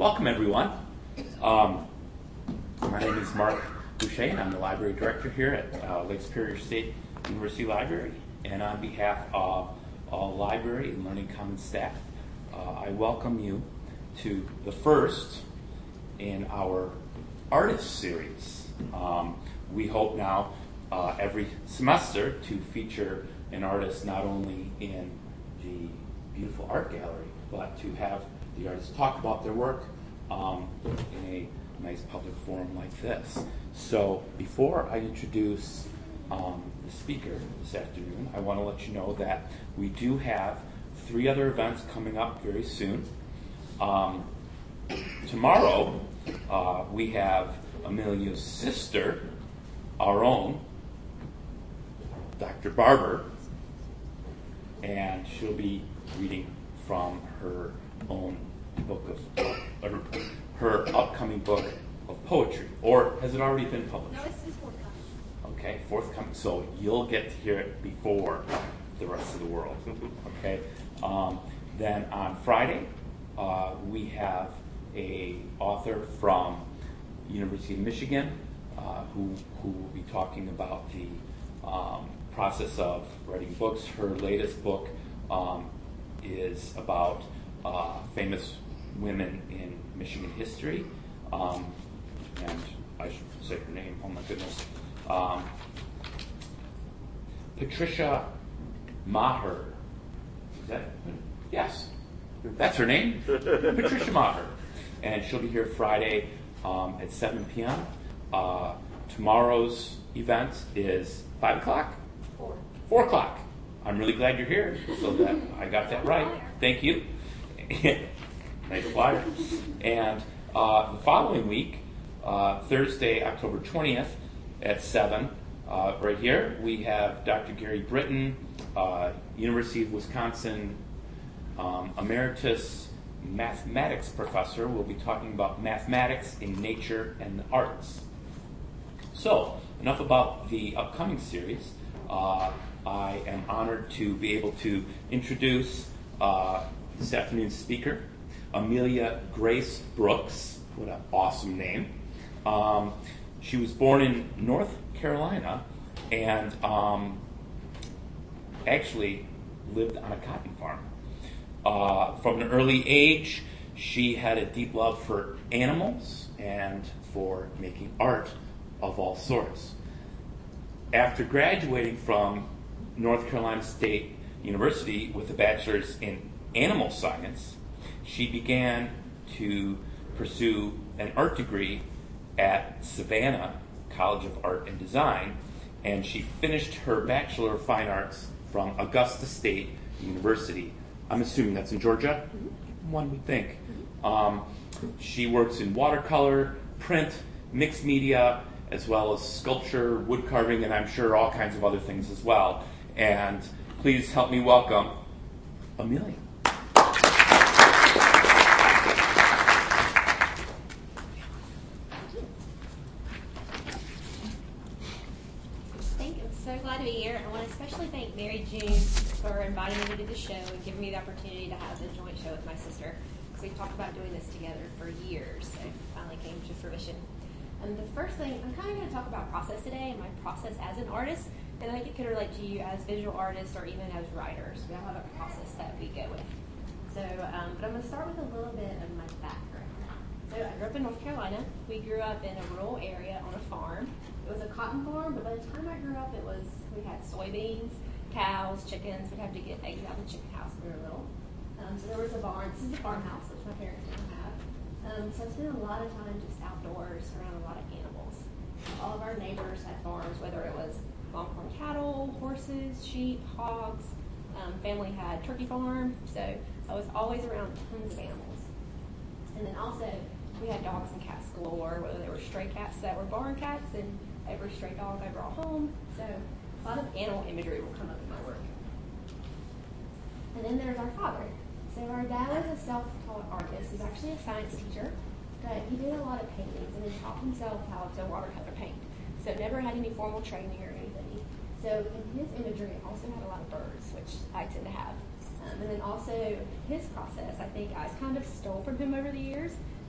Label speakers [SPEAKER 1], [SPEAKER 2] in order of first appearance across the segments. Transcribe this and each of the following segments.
[SPEAKER 1] Welcome, everyone. My name is Mark Boucher, and I'm the library director here at Lake Superior State University Library. And on behalf of all library and learning commons staff, I welcome you to the first in our artist series. We hope now every semester to feature an artist not only in the beautiful art gallery, but to have the artists talk about their work in a nice public forum like this. So before I introduce the speaker this afternoon, I want to let you know that we do have 3 other events coming up very soon. Tomorrow, we have Amelia's sister, our own, Dr. Barber, and she'll be reading from her own book of, her upcoming book of poetry. Or has it already been published?
[SPEAKER 2] No, it's forthcoming.
[SPEAKER 1] Okay, forthcoming. So you'll get to hear it before the rest of the world. Okay. Then on Friday, we have a author from University of Michigan who will be talking about the process of writing books. Her latest book is about famous women in Michigan history. And I should say her name, oh my goodness. Patricia Maher. Is that? Yes. That's her name? Patricia Maher. And she'll be here Friday at 7 p.m. Tomorrow's event is 5 o'clock? 4 o'clock. I'm really glad you're here, so that I got that right. Thank you. Nice flyer. And the following week, Thursday, October 20th at 7, right here, we have Dr. Gary Britton, University of Wisconsin Emeritus Mathematics Professor. We'll be talking about mathematics in nature and the arts. So, enough about the upcoming series. I am honored to be able to introduce this afternoon's speaker, Amelia Grace Brooks. What an awesome name. She was born in North Carolina and actually lived on a cotton farm. From an early age, she had a deep love for animals and for making art of all sorts. After graduating from North Carolina State University with a bachelor's in animal science, she began to pursue an art degree at Savannah College of Art and Design, and she finished her Bachelor of Fine Arts from Augusta State University. I'm assuming that's in Georgia? Mm-hmm. One would think. She works in watercolor, print, mixed media, as well as sculpture, wood carving, and I'm sure all kinds of other things as well. And please help me welcome Amelia.
[SPEAKER 2] Thank you. I'm so glad to be here. I want to especially thank Mary June for inviting me to do the show and giving me the opportunity to have the joint show with my sister, because we've talked about doing this together for years, so it finally came to fruition. And the first thing, I'm kind of going to talk about process today and my process as an artist, and I think it could relate to you as visual artists or even as writers. We all have a process that we go with. So, but I'm going to start with a little bit of my background. So I grew up in North Carolina. We grew up in a rural area on a farm. It was a cotton farm, but by the time I grew up, we had soybeans, cows, chickens. We'd have to get eggs out of the chicken house when we were little. So there was a barn. This is the farmhouse, which my parents didn't have. So I spent a lot of time just outdoors around a lot of animals. All of our neighbors had farms, whether it was longhorn cattle, horses, sheep, hogs. Family had turkey farm, so I was always around tons of animals. And then also, we had dogs and cats galore, whether they were stray cats that were barn cats, and every stray dog I brought home. So a lot of animal imagery will come up in my work. And then there's our father. So our dad was a self-taught artist. He's actually a science teacher, but he did a lot of paintings, and he taught himself how to watercolor paint. So never had any formal training or anything. So in his imagery, it also had a lot of birds, which I tend to have. And then also his process, I think I kind of stole from him over the years.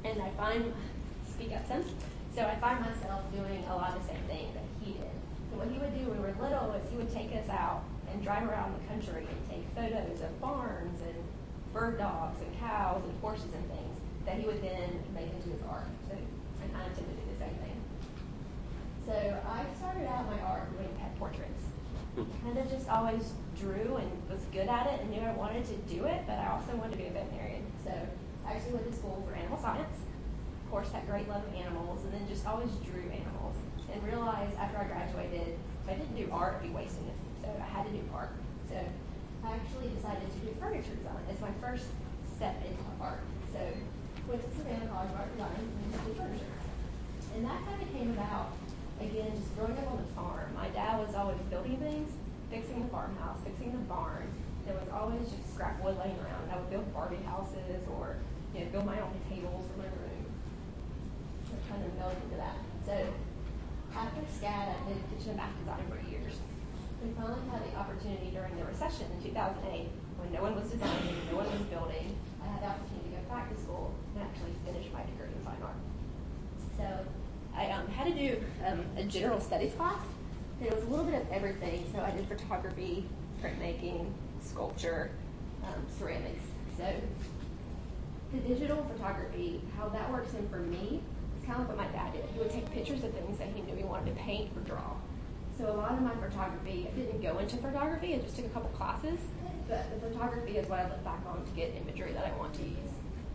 [SPEAKER 2] And speak up some. So I find myself doing a lot of the same thing that he did. So what he would do when we were little is he would take us out and drive around the country and take photos of barns and bird dogs and cows and horses and things that he would then make into his art. So I kind of tend to do the same thing. So I started out my art doing pet portraits. Kind of just always drew and was good at it and knew I wanted to do it, but I also wanted to be a veterinarian. So I actually went to school for animal science. Of course, had great love of animals, and then just always drew animals. And realized after I graduated, if I didn't do art, I'd be wasting it. So I had to do art. So I actually decided to do furniture design as my first step into art. So went to Savannah College of Art Design and did furniture. And that kind of came about, again, just growing up on the farm. My dad was always building things, fixing the farmhouse, fixing the barn. There was always just scrap wood laying around. I would build Barbie houses or build my own tables for my room. So kind of melded into that. So after SCAD, I did kitchen and bath design for years. We finally had the opportunity during the recession in 2008 when no one was designing, no one was building. I had the opportunity to go back to school and actually finish my degree in fine art. So I had to do a general studies class, and it was a little bit of everything. So I did photography, printmaking, sculpture, ceramics. So the digital photography, how that works in for me, is kind of like what my dad did. He would take pictures of things that he knew he wanted to paint or draw. So a lot of my photography, I didn't go into photography, I just took a couple classes, but the photography is what I look back on to get imagery that I want to use.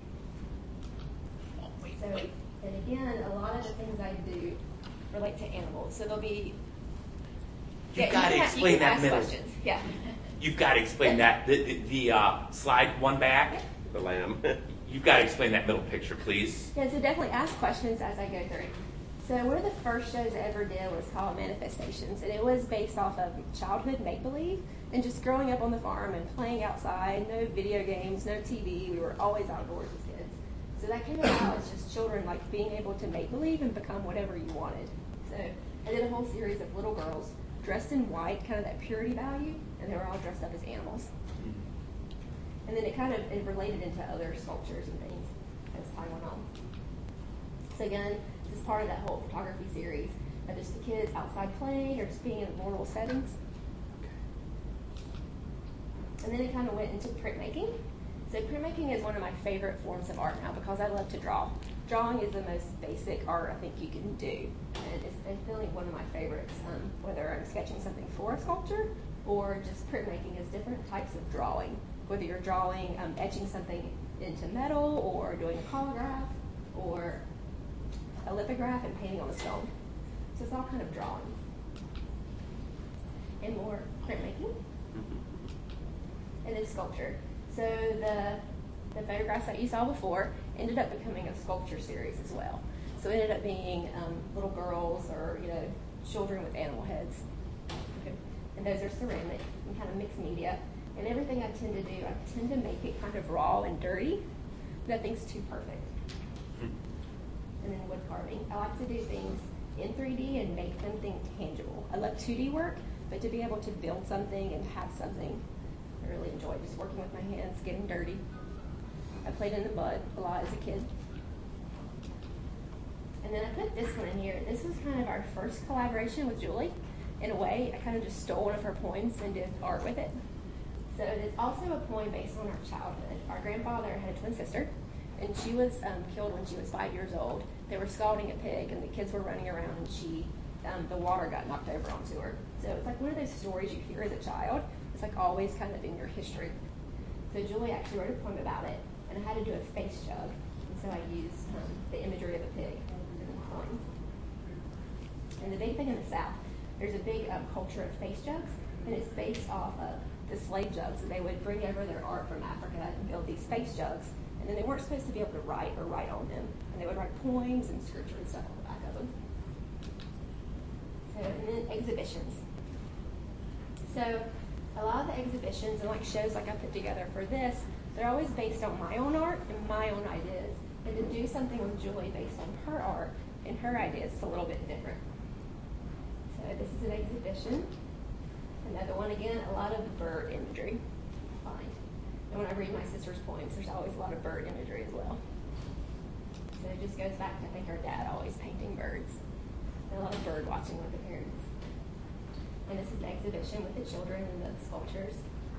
[SPEAKER 2] So, and again, a lot of the things I do relate to animals. So there'll be...
[SPEAKER 1] You've got to explain that middle.
[SPEAKER 2] Questions. Yeah.
[SPEAKER 1] You've got to explain that. The slide one back.
[SPEAKER 3] The lamb.
[SPEAKER 1] You've got to explain that middle picture, please.
[SPEAKER 2] Yeah, so definitely ask questions as I go through. So one of the first shows I ever did was called Manifestations, and it was based off of childhood make-believe and just growing up on the farm and playing outside, no video games, no TV. We were always outdoors as kids. So that came about as just children like being able to make-believe and become whatever you wanted. So I did a whole series of little girls dressed in white, kind of that purity value, and they were all dressed up as animals. And then it related into other sculptures and things as time went on. So again, this is part of that whole photography series of just the kids outside playing or just being in normal settings. And then it kind of went into printmaking. So printmaking is one of my favorite forms of art now because I love to draw. Drawing is the most basic art I think you can do. And it's definitely one of my favorites, whether I'm sketching something for a sculpture or just printmaking is different types of drawing. Whether you're drawing, etching something into metal or doing a holograph or a lithograph and painting on the stone. So it's all kind of drawing. And more printmaking. And then sculpture. So the photographs that you saw before ended up becoming a sculpture series as well. So it ended up being little girls or children with animal heads. Okay. And those are ceramic and kind of mixed media. And everything I tend to do, I tend to make it kind of raw and dirty. Nothing's too perfect. And then wood carving. I like to do things in 3D and make something tangible. I love 2D work, but to be able to build something and have something, I really enjoy just working with my hands, getting dirty. I played in the mud a lot as a kid. And then I put this one in here. This was kind of our first collaboration with Julie. In a way, I kind of just stole one of her poems and did art with it. So it is also a poem based on our childhood. Our grandfather had a twin sister, and she was killed when she was 5 years old. They were scalding a pig, and the kids were running around, and the water got knocked over onto her. So it's like one of those stories you hear as a child. It's like always kind of in your history. So Julie actually wrote a poem about it, and I had to do a face jug. And so I used the imagery of a pig in the poem. And the big thing in the South, there's a big culture of face jugs, and it's based off of the slave jugs. And they would bring over their art from Africa and build these face jugs, and then they weren't supposed to be able to write or write on them. And they would write poems and scripture and stuff on the back of them. So, and then exhibitions. So a lot of the exhibitions and like shows like I put together for this, they're always based on my own art and my own ideas. And to do something with Julie based on her art and her ideas is a little bit different. So this is an exhibition. Another one, again, a lot of bird imagery. Fine. And when I read my sister's poems, there's always a lot of bird imagery as well. So it just goes back to, I think, our dad always painting birds. And a lot of bird watching with the parents. And this is the exhibition with the children and the sculptures.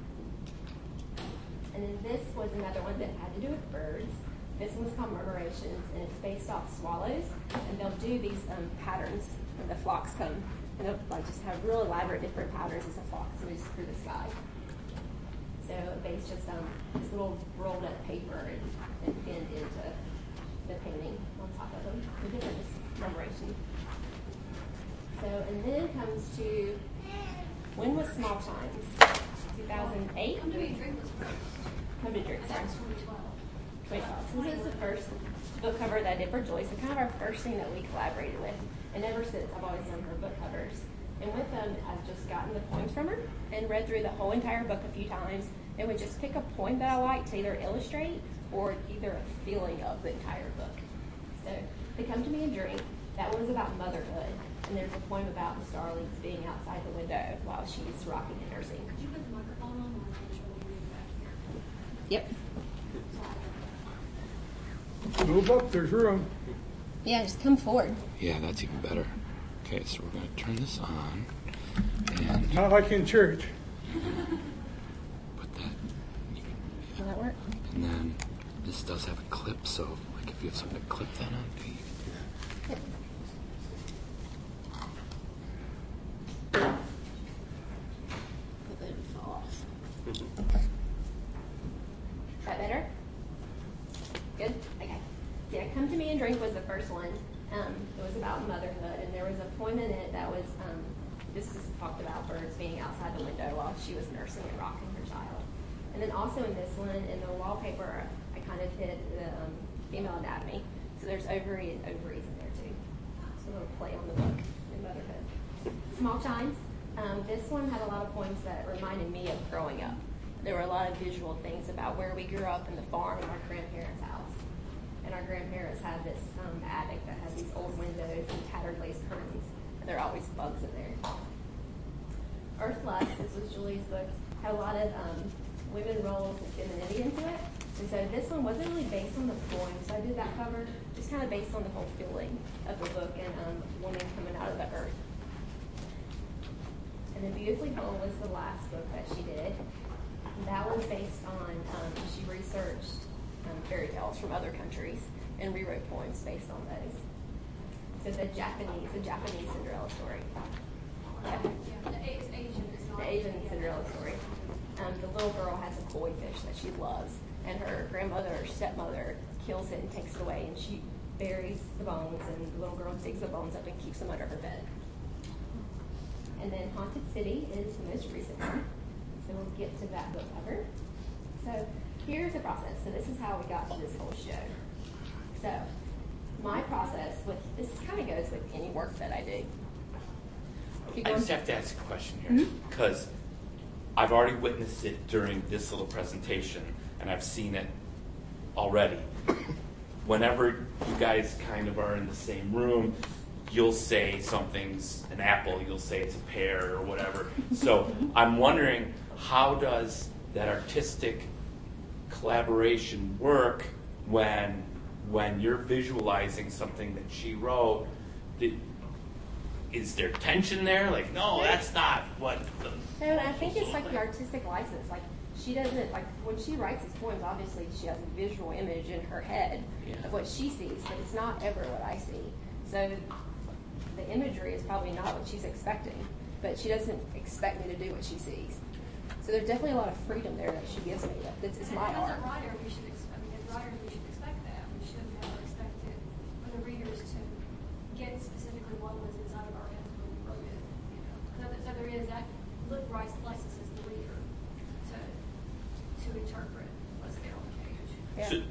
[SPEAKER 2] And then this was another one that had to do with birds. This one's called Murmurations, and it's based off swallows. And they'll do these patterns when the flocks come. And they'll just have real elaborate different patterns as a flock moves through the sky. So based just this little rolled up paper and pinned into the painting on top of them. So different murmurations. So, and then comes to, when was Small Chimes? 2008?
[SPEAKER 3] Come to Me Drink was first.
[SPEAKER 2] Come to Drink, sorry.
[SPEAKER 3] That's 2012.
[SPEAKER 2] 2012. So this is the first book cover that I did for Joyce, and kind of our first thing that we collaborated with. And ever since, I've always done her book covers. And with them, I've just gotten the poems from her and read through the whole entire book a few times and would just pick a poem that I liked to either illustrate or either a feeling of the entire book. So They Come to Me and Drink, that one was about motherhood. And there's a poem about the starlings being outside the window while she's rocking and nursing.
[SPEAKER 3] Could you put the microphone on while I'm showing you back here?
[SPEAKER 2] Yep.
[SPEAKER 4] Move up, there's room.
[SPEAKER 2] Yeah, just come forward.
[SPEAKER 1] Yeah, that's even better. Okay, so we're going to turn this on and
[SPEAKER 4] Not like in church.
[SPEAKER 1] put that.
[SPEAKER 2] Will that work?
[SPEAKER 1] And then this does have a clip, so like if you have something to clip that onto, you can do that.
[SPEAKER 2] Yep. But then fall off. Is that better? Good? Okay. Yeah, Come to Me and Drink was the first one. It was about motherhood, and there was a poem in it that was, this just talked about birds being outside the window while she was nursing and rocking her child. And then also in this one, in the wallpaper, I kind of hid the female anatomy. So there's ovary and ovaries in there too. So a little play on the book in motherhood. Small Chimes. This one had a lot of poems that reminded me of growing up. There were a lot of visual things about where we grew up in the farm in our grandparents' house. And our grandparents had this attic that had these old windows and tattered lace curtains. And there are always bugs in there. Earth Lust, this was Julie's book, had a lot of women roles and femininity into it. And so this one wasn't really based on the poem, so I did that cover, just kind of based on the whole feeling of the book and women coming out of the earth. And then Beautifully Whole was the last book that she did. That was based on, she researched fairy tales from other countries and rewrote poems based on those. So the Japanese Cinderella story. Yeah.
[SPEAKER 3] Yeah, it's Asian. It's not.
[SPEAKER 2] The Asian Cinderella story. The little girl has a koi fish that she loves, and her grandmother or stepmother kills it and takes it away, and she buries the bones, and the little girl digs the bones up and keeps them under her bed. And then Haunted City is the most recent one, so we'll get to that book cover. So here's the process. So this is how we got to this whole show. So my process with this kind of goes with any work that I do.
[SPEAKER 1] I just have to ask a question here because I've already witnessed it during this little presentation and I've seen it already. Whenever you guys kind of are in the same room, you'll say something's an apple, you'll say it's a pear or whatever. So I'm wondering, how does that artistic collaboration work when you're visualizing something that she wrote? Is there tension there? Like, no, that's not what the...
[SPEAKER 2] No, I think it's like the artistic license. Like, she doesn't, like, when she writes these poems, obviously she has a visual image in her head of what she sees, but it's not ever what I see. So the imagery is probably not what she's expecting, but she doesn't expect me to do what she sees. So there's definitely a lot of freedom there that she gives me. It's my art.
[SPEAKER 3] As a writer, we should expect that. We should have expected for the readers to get specifically what was inside of our heads when we wrote it. You know? So there is that licenses the reader to interpret what's there on the page.
[SPEAKER 2] Yeah.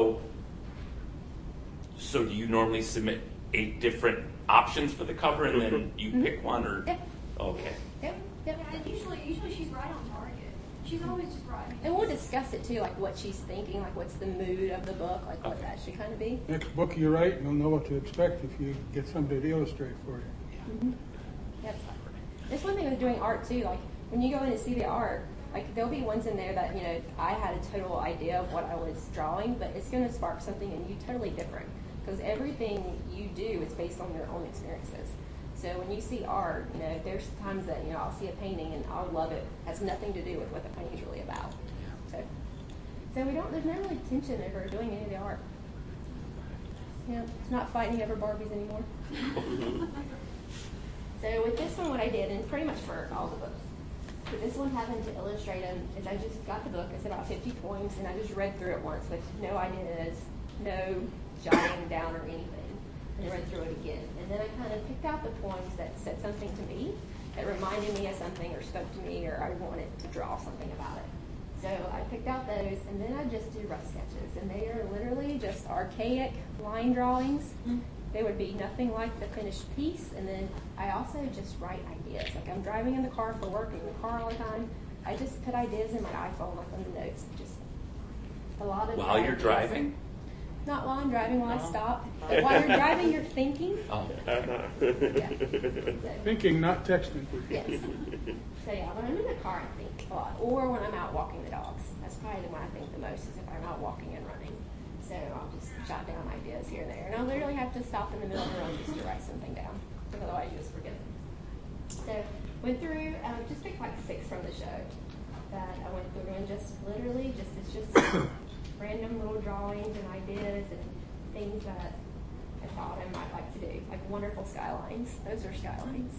[SPEAKER 1] So do you normally submit 8 different options for the cover and then you pick one, or?
[SPEAKER 2] Yeah.
[SPEAKER 1] Okay.
[SPEAKER 2] Yep. Yep.
[SPEAKER 3] Yeah, and usually she's right on target. She's always just right.
[SPEAKER 2] And we'll discuss it too, like what she's thinking, like what's the mood of the book, like what that should kind of be.
[SPEAKER 4] Next book you write, you'll know what to expect if you get somebody to illustrate for you.
[SPEAKER 2] Yep. There's one thing with doing art too, like when you go in and see the art, like there'll be ones in there that, I had a total idea of what I was drawing, but it's going to spark something in you totally different. because everything you do is based on your own experiences. So when you see art, there's times that, I'll see a painting and I'll love it. It has nothing to do with what the painting's really about. So there's no really tension over doing any of the art. It's not fighting over Barbies anymore. So with this one, what I did, and it's pretty much for all the books, but this one having to illustrate them, is I just got the book. It's about 50 poems, and I just read through it once with no ideas, no jotting down or anything. And read through it again. And then I kind of picked out the poems that said something to me, that reminded me of something or spoke to me, or I wanted to draw something about it. So I picked out those, and then I just do rough sketches. And they are literally just archaic line drawings. They would be nothing like the finished piece. And then I also just write ideas. Like I'm driving in the car for work, in the car all the time. I just put ideas in my iPhone, like on the notes. Just a lot of
[SPEAKER 1] While you're driving?
[SPEAKER 2] Not while I'm driving, while I stop. But while you're driving, you're thinking.
[SPEAKER 1] Oh.
[SPEAKER 2] Yeah. So,
[SPEAKER 4] Thinking, not texting.
[SPEAKER 2] yes. So yeah, when I'm in the car, I think a lot. Or when I'm out walking the dogs. That's probably when I think the most, is if I'm out walking and running. So I'll just jot down ideas here and there. And I'll literally have to stop in the middle of the road just to write something down. Because otherwise you just forget it. So went through, just picked like 6 from the show that I went through, and just literally it's just random little drawings and ideas and things that I thought I might like to do, like wonderful skylines. Those are skylines.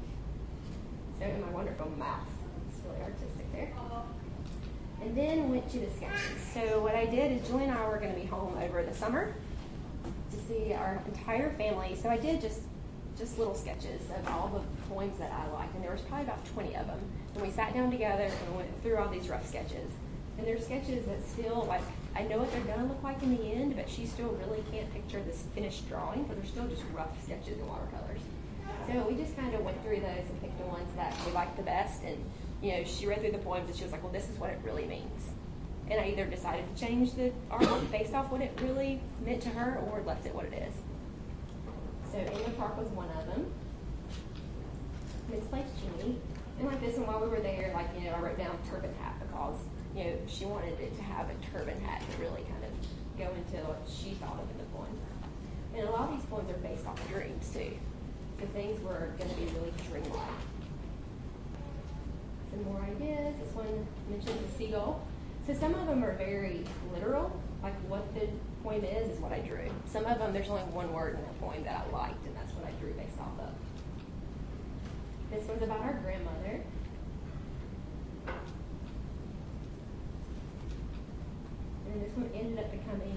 [SPEAKER 2] So in my wonderful mouse, it's really artistic there. And then went to the sketches. So what I did is Julie and I were going to be home over the summer to see our entire family. So I did just little sketches of all the poems that I liked, and there was probably about 20 of them. And we sat down together and went through all these rough sketches. And they're sketches that still, like, I know what they're going to look like in the end, but she still really can't picture this finished drawing, but they're still just rough sketches in watercolors. So we just kind of went through those and picked the ones that we liked the best. And, she read through the poems and she was like, well, this is what it really means. And I either decided to change the artwork based off what it really meant to her, or left it what it is. So Inwood Park was one of them. Misplaced Jenny. And like this one, while we were there, I wrote down turban hat because, she wanted it to have a turban hat to really kind of go into what she thought of in the poem. And a lot of these poems are based off dreams too. So things were going to be really dreamlike. Some more ideas. This one mentions a seagull. So some of them are very literal, like what the poem is what I drew. Some of them, there's only one word in that poem that I liked, and that's what I drew based off of. This one's about our grandmother. And this one ended up becoming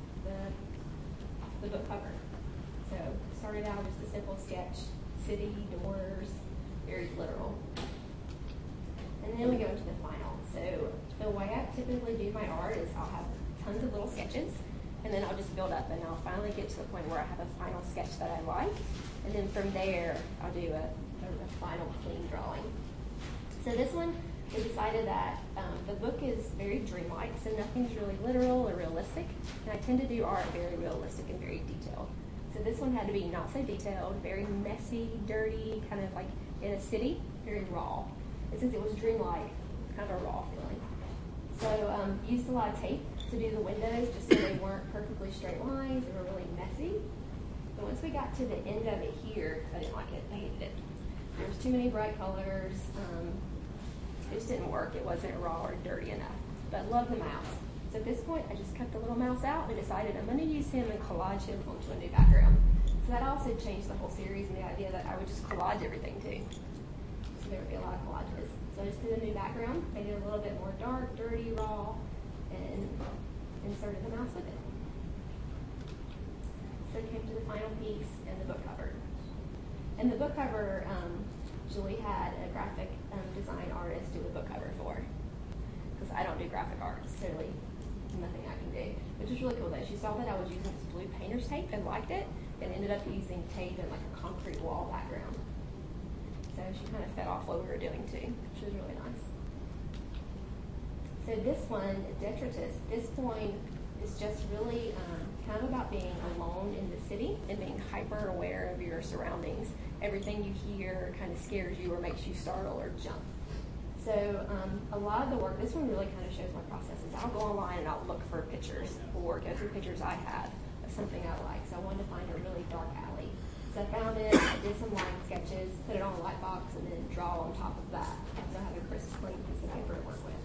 [SPEAKER 2] the book cover. So started out just a simple sketch, city, doors, very literal. And then we go into the final. So the way I typically do my art is I'll have tons of little sketches, and then I'll just build up, and I'll finally get to the point where I have a final sketch that I like. And then from there, I'll do a final clean drawing. So this one, we decided that the book is very dreamlike, so nothing's really literal or realistic. And I tend to do art very realistic and very detailed. So this one had to be not so detailed, very messy, dirty, kind of like in a city, very raw. And since it was dreamlike, kind of a raw feeling. So used a lot of tape to do the windows, just so they weren't perfectly straight lines. They were really messy. But once we got to the end of it here, I didn't like it. I hated it. There was too many bright colors. It just didn't work. It wasn't raw or dirty enough. But I love the mouse. So at this point, I just cut the little mouse out and decided I'm going to use him and collage him onto a new background. So that also changed the whole series and the idea that I would just collage everything too. So there would be a lot of collages. So I just did a new background, made it a little bit more dark, dirty, raw, and inserted the mouse with it. So it came to the final piece and the book cover. And the book cover, Julie had a graphic design artist do the book cover for, because I don't do graphic art. It's totally nothing I can do, which is really cool though. She saw that I was using this blue painter's tape and liked it, and ended up using tape in like a concrete wall background. So she kind of fed off what we were doing too, which was really nice. So this one, Detritus, this poem is just really kind of about being alone in the city and being hyper aware of your surroundings. Everything you hear kind of scares you or makes you startle or jump. So a lot of the work, this one really kind of shows my processes. I'll go online and I'll look for pictures or go through pictures I have something I like. So I wanted to find a really dark alley. So I found it, I did some line sketches, put it on a light box, and then draw on top of that. So I have a crisp, clean piece of paper to work with.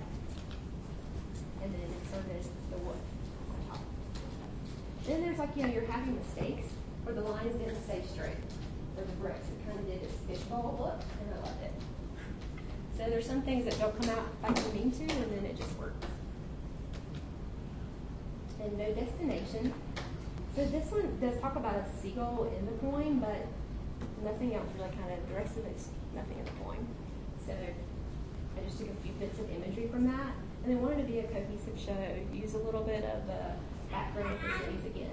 [SPEAKER 2] And then inserted the wood on top. Then there's like, you're having mistakes where the lines didn't stay straight. Or the bricks, it kind of did this fishbowl look, and I loved it. So there's some things that don't come out like you mean to, and then it just works. And no destination. So this one does talk about a seagull in the coin, but nothing else really kind of, the rest of it's nothing in the coin. So I just took a few bits of imagery from that, and then wanted to be a cohesive show, use a little bit of the background for cities again.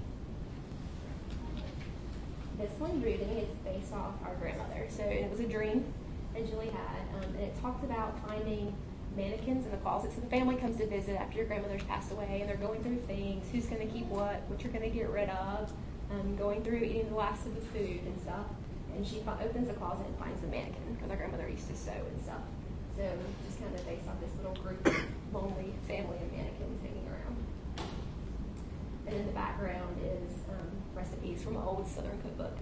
[SPEAKER 2] This one, Rooting, is based off our grandmother. So it was a dream that Julie had, and it talks about finding mannequins in the closet. So the family comes to visit after your grandmother's passed away, and they're going through things, who's going to keep what you're going to get rid of, going through eating the last of the food and stuff. And she opens the closet and finds the mannequin, because our grandmother used to sew and stuff. So just kind of based off this little group of lonely family of mannequins hanging around. And in the background is recipes from an old Southern cookbook.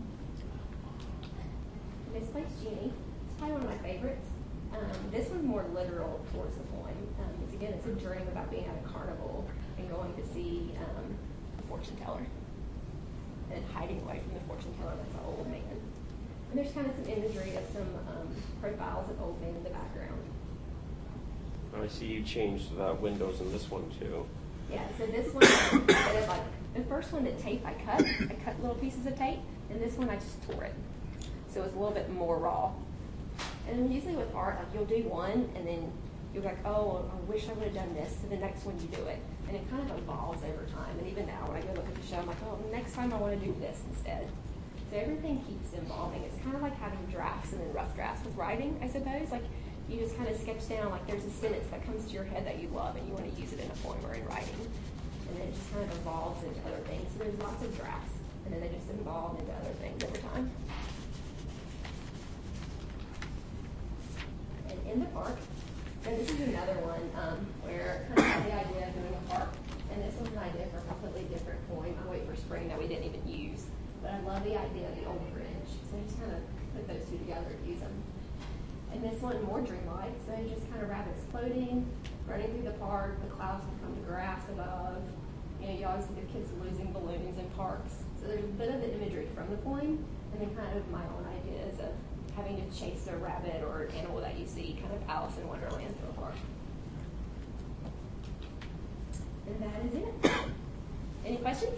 [SPEAKER 2] Misplaced Genie. It's probably one of my favorites. This one's more literal towards the poem. It's a dream about being at a carnival and going to see a fortune teller and hiding away from the fortune teller that's an old man. And there's kind of some imagery of some profiles of old men in the background.
[SPEAKER 5] I see you changed the windows in this one too.
[SPEAKER 2] Yeah, so this one, instead of like the first one, the tape I cut little pieces of tape, and this one I just tore it. So it's a little bit more raw. And usually with art, like you'll do one, and then you're like, oh, I wish I would have done this. So the next one you do it, and it kind of evolves over time. And even now, when I go look at the show, I'm like, oh, next time I want to do this instead. So everything keeps evolving. It's kind of like having drafts and then rough drafts with writing, I suppose. Like you just kind of sketch down, like there's a sentence that comes to your head that you love, and you want to use it in a poem or in writing. And then it just kind of evolves into other things. So there's lots of drafts, and then they just evolve into other things over time. And in the park, so this is another one where kind of had the idea of doing a park, and this was an idea for a completely different poem, I Wait for Spring, that we didn't even use. But I love the idea of the old bridge, so I just kind of put those two together and use them. And this one, more dreamlike, so just kind of rabbits floating, running through the park, the clouds become the grass above. You always see the kids losing balloons in parks. So there's a bit of the imagery from the poem, and then kind of my own ideas of having to chase a rabbit or animal that you see, kind of Alice in Wonderland through a park. And that is it. Any questions?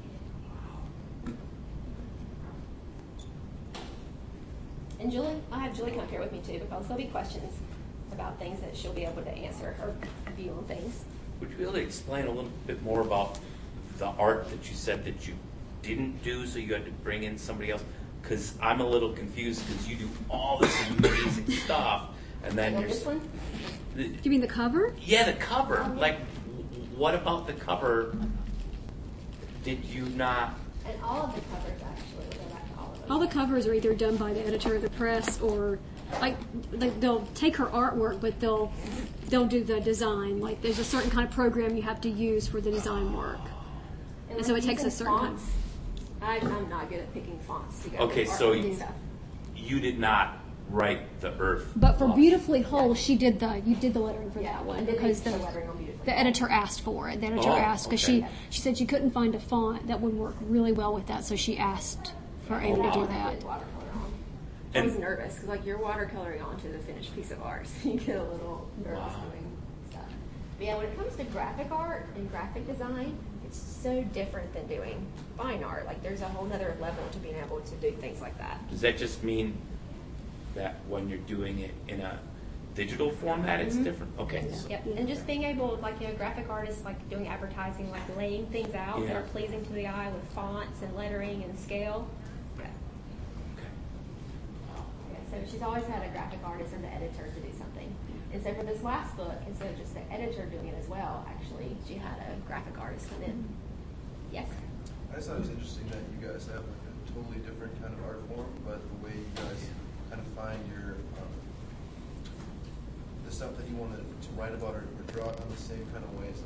[SPEAKER 2] And Julie, I'll have Julie come up here with me too, because there'll be questions about things that she'll be able to answer, her view on things.
[SPEAKER 1] Would you be able to explain a little bit more about the art that you said that you didn't do, so you had to bring in somebody else? Because I'm a little confused, because you do all this amazing stuff, and then
[SPEAKER 2] Like this one?
[SPEAKER 6] You mean the cover?
[SPEAKER 1] Yeah, the cover. Like, what about the cover did you not?
[SPEAKER 2] And all of the covers, actually, we'll go back to all of them.
[SPEAKER 6] All the covers are either done by the editor of the press, or like they'll take her artwork, but they'll do the design. Like there's a certain kind of program you have to use for the design work, and so it takes a certain time.
[SPEAKER 2] I'm not good at picking fonts to go.
[SPEAKER 1] Okay,
[SPEAKER 2] with
[SPEAKER 1] so
[SPEAKER 2] art and stuff.
[SPEAKER 1] you did not write the Earth.
[SPEAKER 6] But for
[SPEAKER 1] logo.
[SPEAKER 6] Beautifully Whole, you did the lettering for
[SPEAKER 2] Yeah,
[SPEAKER 6] that
[SPEAKER 2] I
[SPEAKER 6] one
[SPEAKER 2] did
[SPEAKER 6] because
[SPEAKER 2] the lettering on Beautifully
[SPEAKER 6] the
[SPEAKER 2] Whole.
[SPEAKER 6] editor asked for it. The editor
[SPEAKER 1] Oh,
[SPEAKER 6] asked because
[SPEAKER 1] okay.
[SPEAKER 6] she said she couldn't find a font that would work really well with that, so she asked for Amy to do that.
[SPEAKER 2] Did watercolor on. I
[SPEAKER 1] And-
[SPEAKER 2] was nervous because like you're watercoloring onto the finished piece of art, so you get a little nervous
[SPEAKER 1] Wow.
[SPEAKER 2] doing stuff. But yeah, when it comes to graphic art and graphic design, it's so different than doing fine art. Like there's a whole nother level to being able to do things like that.
[SPEAKER 1] Does that just mean that when you're doing it in a digital format, it's different? Okay. So-
[SPEAKER 2] Yep, and just being able, like, graphic artists, like, doing advertising, like, laying things out that
[SPEAKER 1] Yeah.
[SPEAKER 2] are pleasing to the eye with fonts and lettering and scale. Yeah.
[SPEAKER 1] Okay.
[SPEAKER 2] Yeah, so she's always had a graphic artist and the editor to do something. And so for this last book, instead of just the editor doing it as well, actually, she had a graphic artist come in. Yes?
[SPEAKER 7] I just thought it was interesting that you guys have like a totally different kind of art form, but the way you guys kind of find your the stuff that you want to write about or draw it on the same kind of ways, like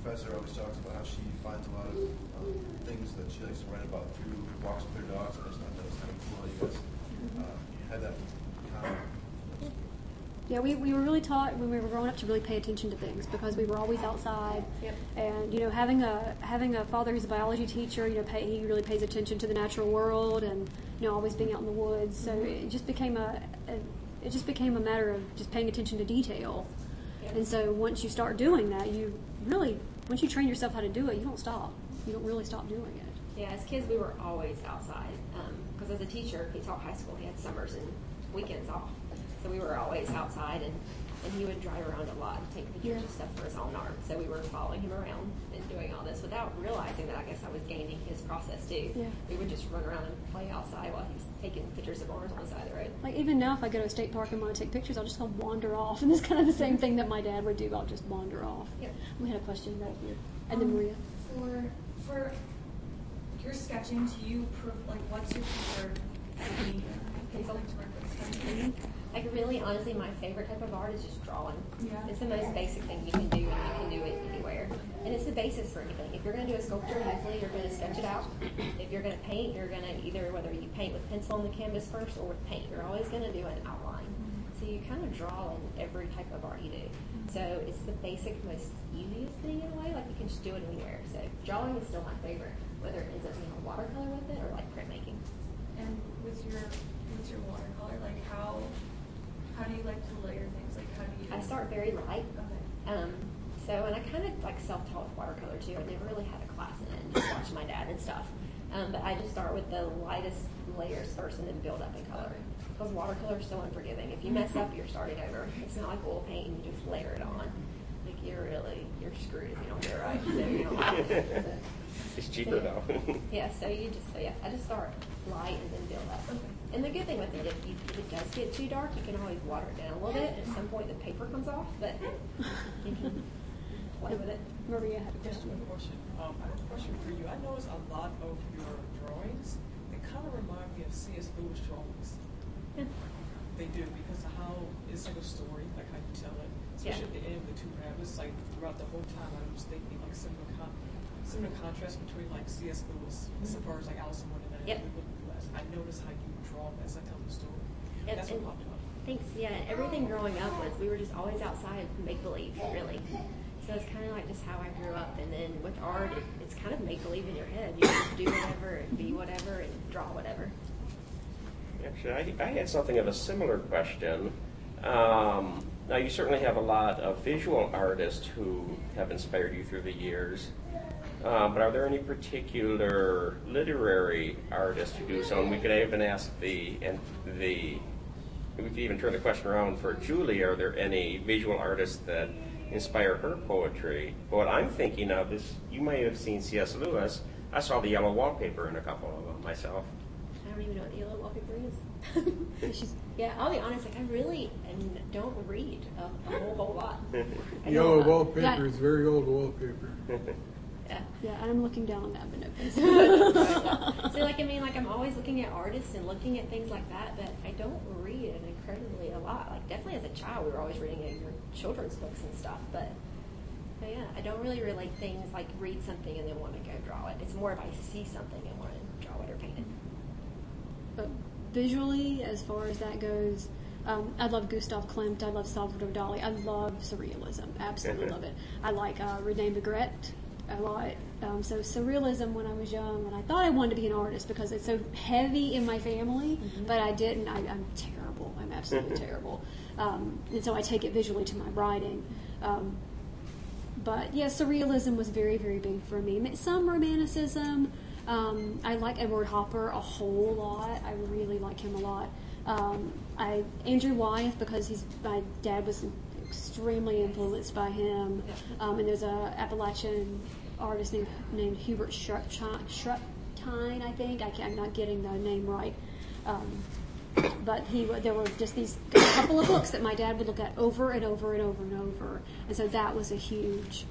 [SPEAKER 7] professor always talks about how she finds a lot of things that she likes to write about through walks with her dogs, and I just thought that was kind of cool how you guys had that comment.
[SPEAKER 6] Yeah, we were really taught when we were growing up to really pay attention to things because we were always outside.
[SPEAKER 2] Yep.
[SPEAKER 6] And having a father who's a biology teacher, he really pays attention to the natural world and always being out in the woods. So it just became a matter of just paying attention to detail.
[SPEAKER 2] Yep.
[SPEAKER 6] And so once you start doing that, once you train yourself how to do it, you don't stop. You don't really stop doing it.
[SPEAKER 2] Yeah, as kids we were always outside because as a teacher, he taught high school. He had summers and weekends off, so we were always outside, and he would drive around a lot and take pictures of stuff for his own art. So we were following him around and doing all this without realizing that I guess I was gaining his process too.
[SPEAKER 6] Yeah.
[SPEAKER 2] We would just run around and play outside while he's taking pictures of ours on the side of the road.
[SPEAKER 6] Like even now, if I go to a state park and want to take pictures, I'll just go wander off, and it's kind of the same thing that my dad would do. I'll just wander off.
[SPEAKER 2] Yep.
[SPEAKER 6] We had a question right here, and then Maria.
[SPEAKER 8] For your sketching, do you what's your preferred medium?
[SPEAKER 2] Pencil.
[SPEAKER 8] To work with?
[SPEAKER 2] Like really, honestly, my favorite type of art is just drawing.
[SPEAKER 8] Yeah.
[SPEAKER 2] It's the most basic thing you can do, and you can do it anywhere. And it's the basis for anything. If you're going to do a sculpture, usually you're going to sketch it out. If you're going to paint, you're going to either, whether you paint with pencil on the canvas first or with paint, you're always going to do an outline. So you kind of draw in every type of art you do. So it's the basic, most easiest thing in a way. Like you can just do it anywhere. So drawing is still my favorite, whether it ends up being a watercolor with it or like printmaking.
[SPEAKER 8] And with your watercolor, like how do you like to layer things? Like how do you?
[SPEAKER 2] I start very light.
[SPEAKER 8] Okay.
[SPEAKER 2] And I kind of like self-taught with watercolor too. I never really had a class in it and just watched my dad and stuff. But I just start with the lightest layers first and then build up in color. Because watercolor is so unforgiving. If you mess up, you're starting over. It's not like oil paint and you just layer it on. Like you're screwed if you don't get it right. So,
[SPEAKER 5] It's cheaper though.
[SPEAKER 2] I just start light and then build up.
[SPEAKER 8] Okay.
[SPEAKER 2] And the good thing with it, if it does get too dark, you can always water it down a little bit. At some point, the paper comes off, but you can play with it.
[SPEAKER 6] Maria had a
[SPEAKER 9] Just
[SPEAKER 6] question.
[SPEAKER 9] one question. I have a question for you. I noticed a lot of your drawings, they kind of remind me of C.S. Lewis drawings.
[SPEAKER 2] Yeah.
[SPEAKER 9] They do, because of how it's like a story, like how you tell it. Especially at the end with the two rabbits, like throughout the whole time I was thinking like similar contrast between like C.S. Lewis as far as like Alice in Wonderland.
[SPEAKER 2] Yep.
[SPEAKER 9] I noticed how you draw as I tell the story.
[SPEAKER 2] Yep,
[SPEAKER 9] That's what
[SPEAKER 2] and
[SPEAKER 9] popped up.
[SPEAKER 2] thanks. Yeah, everything growing up was we were just always outside, make believe, really. So it's kind of like just how I grew up. And then with art, it's kind of make believe in your head. You just do whatever and be whatever and draw whatever.
[SPEAKER 5] Actually, I had something of a similar question. Now, you certainly have a lot of visual artists who have inspired you through the years. But are there any particular literary artists who do so? And we could even ask we could even turn the question around for Julie. Are there any visual artists that inspire her poetry? But what I'm thinking of is, you may have seen C.S. Lewis. I saw the yellow wallpaper in a couple of them myself.
[SPEAKER 2] I don't even know what the yellow wallpaper is. Yeah, I'll be honest. Like I really don't read a whole lot. I
[SPEAKER 4] Yellow
[SPEAKER 2] don't-
[SPEAKER 4] wallpaper is very old wallpaper.
[SPEAKER 2] Yeah.
[SPEAKER 6] Yeah, and I'm looking down on that, but no thanks.
[SPEAKER 2] So I'm always looking at artists and looking at things like that, but I don't read an incredibly a lot. Like definitely as a child, we were always reading your children's books and stuff, but yeah, I don't really relate things like read something and then want to go draw it. It's more if I see something and want to draw it or paint it.
[SPEAKER 6] But visually, as far as that goes, I love Gustav Klimt. I love Salvador Dali. I love surrealism. Absolutely love it. I like René Magritte a lot. So surrealism when I was young, and I thought I wanted to be an artist because it's so heavy in my family, but I didn't. I'm terrible. I'm absolutely terrible. And so I take it visually to my writing. But yeah, surrealism was very, very big for me. Some romanticism. I like Edward Hopper a whole lot. I really like him a lot. Andrew Wyeth, because my dad was extremely influenced by him. And there's a Appalachian artist named Hubert Shruptine, I think. I'm not getting the name right. But there were just a couple of books that my dad would look at over and over and over and over. And so that was a huge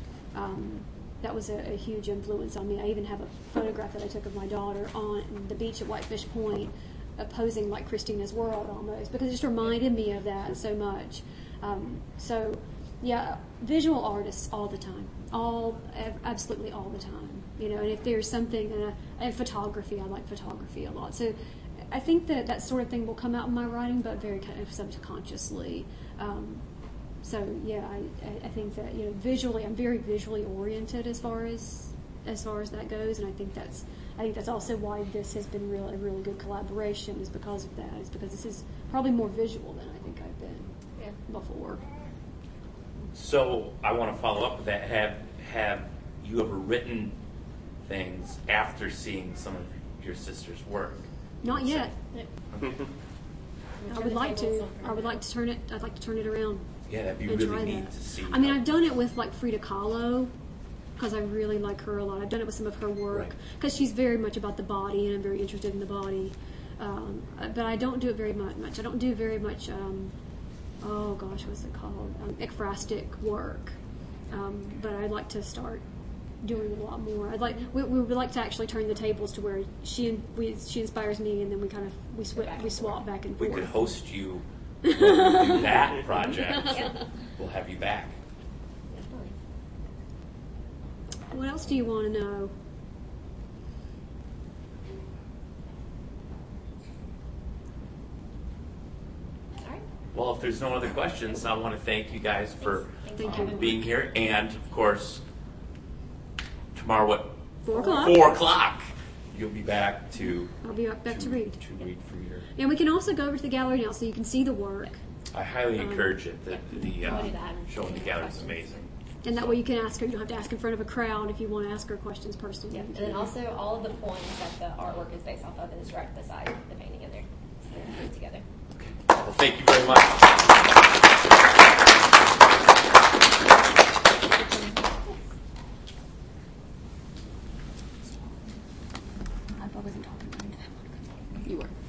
[SPEAKER 6] influence on me. I even have a photograph that I took of my daughter on the beach at Whitefish Point, posing like Christina's World almost, because it just reminded me of that so much. So Yeah, visual artists all the time, absolutely all the time. And if there's something, and photography, I like photography a lot. So I think that sort of thing will come out in my writing, but very kind of subconsciously. So yeah, I think that visually, I'm very visually oriented as far as that goes, and I think that's also why this has been a really good collaboration, is because of that. Is because this is probably more visual than I think I've been before.
[SPEAKER 1] So I want to follow up with that. Have you ever written things after seeing some of your sister's work?
[SPEAKER 6] Not yet.
[SPEAKER 1] Okay.
[SPEAKER 6] I would like to. I would like to turn it. I'd like to turn it around.
[SPEAKER 1] Yeah, that'd be
[SPEAKER 6] and
[SPEAKER 1] really
[SPEAKER 6] try
[SPEAKER 1] neat
[SPEAKER 6] that.
[SPEAKER 1] to see.
[SPEAKER 6] I mean, I've done it with like Frida Kahlo, because I really like her a lot. I've done it with some of her work because she's very much about the body, and I'm very interested in the body. But I don't do it very much. I don't do very much. Oh gosh, what's it called? Ekphrastic work. But I'd like to start doing a lot more. We would like to actually turn the tables to where she inspires me, and then we swap back and
[SPEAKER 1] We
[SPEAKER 6] forth.
[SPEAKER 1] could host you when we do that project. We'll have you back.
[SPEAKER 6] What else do you want to know?
[SPEAKER 1] Well, if there's no other questions, I want to thank you guys for
[SPEAKER 6] Thank you.
[SPEAKER 1] being here. And, of course, tomorrow, what?
[SPEAKER 6] 4 o'clock.
[SPEAKER 1] 4 o'clock. You'll be back to...
[SPEAKER 6] I'll be back to read.
[SPEAKER 1] To read from your...
[SPEAKER 6] And we can also go over to the gallery now so you can see the work.
[SPEAKER 1] I highly encourage it. The show in the gallery is amazing.
[SPEAKER 6] And that way you can ask her. You don't have to ask in front of a crowd if you want to ask her questions personally.
[SPEAKER 2] Yeah. And then also all of the points that the artwork is based off of is right beside the painting in there. So they're put together.
[SPEAKER 1] Well, thank you very much.
[SPEAKER 6] I wasn't talking about it. You were.